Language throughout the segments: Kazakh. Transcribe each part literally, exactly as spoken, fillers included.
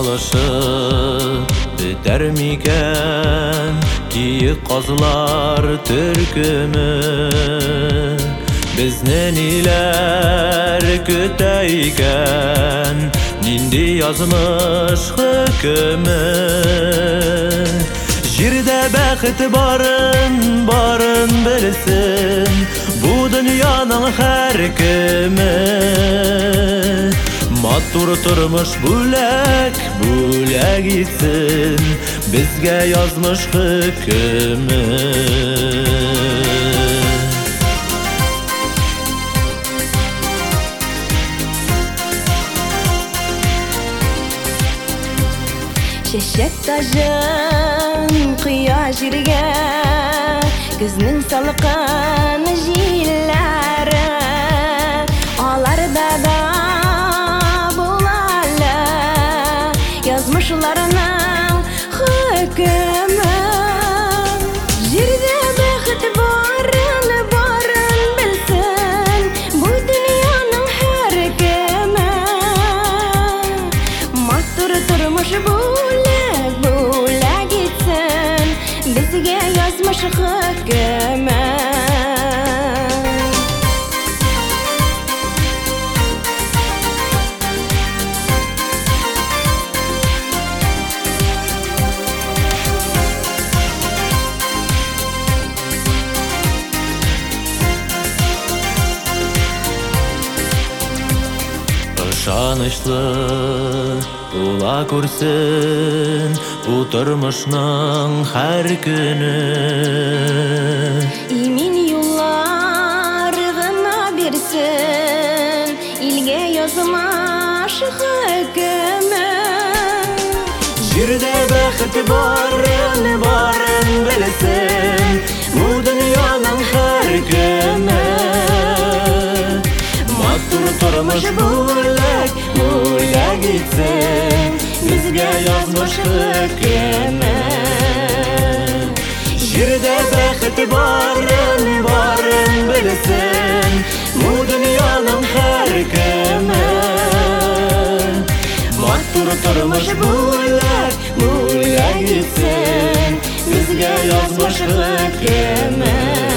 алышып бітер микен кийик казылар түркүмү бизден илер күтө экен нинди язмыш хөкүмү жерде бақыт барын барын білсін бу дүнияның һәр кімі матур тұрмыш бүләк бүләк етсін бізге язмыш хөкүмі Шешек тажын қия жерге күзнің салқын жиләре аларда да болалы язмышларының хөкүмі жерде бақыт барын барын білсін бұл дүнияның һәр кімі матур тұрмыш bizge yazmış hükümü Ышанычлы була күрсен бу тормышның һәр көне Имин юллар гына бирсен илге язмаш хөкүмү жерде бақыт барын барын білсін бу дүнияның һәр кімі матур тұрмыш бүләк бүләк етсін бізге язмыш хөкүмі жерде бақыт барын барын білсін бу дүнияның һәр кімі матур тұрмыш бүләк бүләк етсін бізге язмыш хөкүмі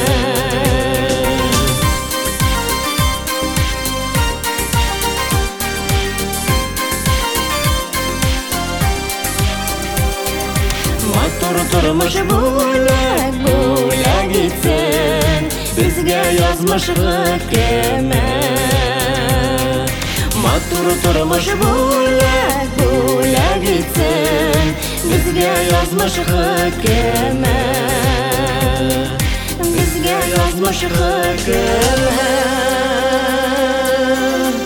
Тұрмыш бүләк бүләк етсін бізге язмыш хөкүмі матур тұрмыш бүләк бүләк етсін бізге язмыш хөкүмі бізге язмыш хөкүмі